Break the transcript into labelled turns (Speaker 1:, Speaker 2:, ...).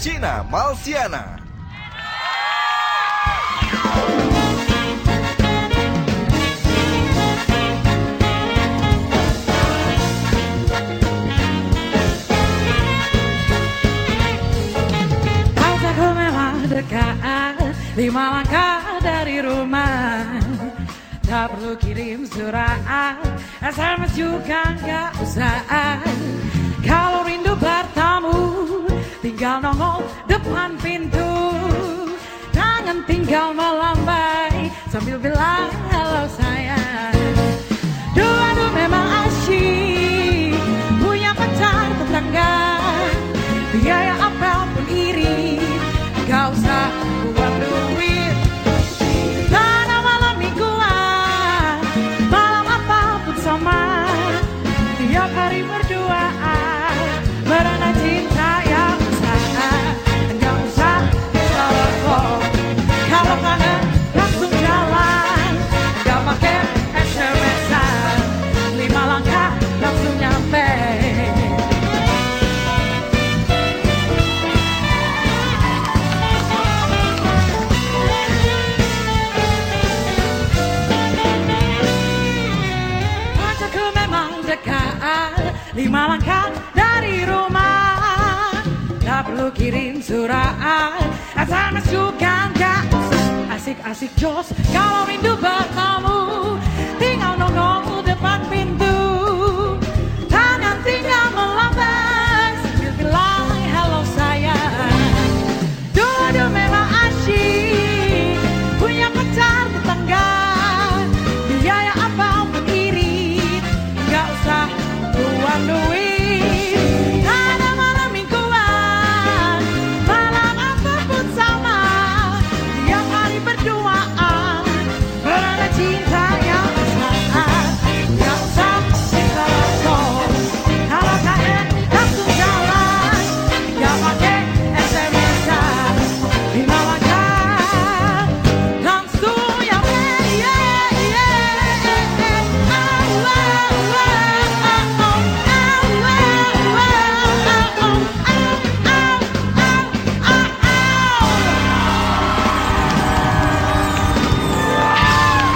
Speaker 1: Cina Malsiana.
Speaker 2: Aku memang dekat 5 langkah dari rumah. Tak perlu kirim surat, SMS juga nggak usah. Kalau rindu bertemu, tinggal nongol depan pintu. Jangan tinggal melambai sambil bilang halo sayang. Dua memang asyik, punya pacar tetangga. Biaya apapun iri, gak usah buat duit. Tanah malam mingguan, malam apapun sama. Tiap hari berduaan, merana cinta yang besar. Gak usah telepon, kalau kangen langsung jalan. Gak pakai SMS-an, 5 langkah langsung nyampe. Pacarku memang dekat 5 langkah dari rumah. Tak perlu kirim surat, SMS juga nggak usah. Asik-asik jos kalau rindu bertemu.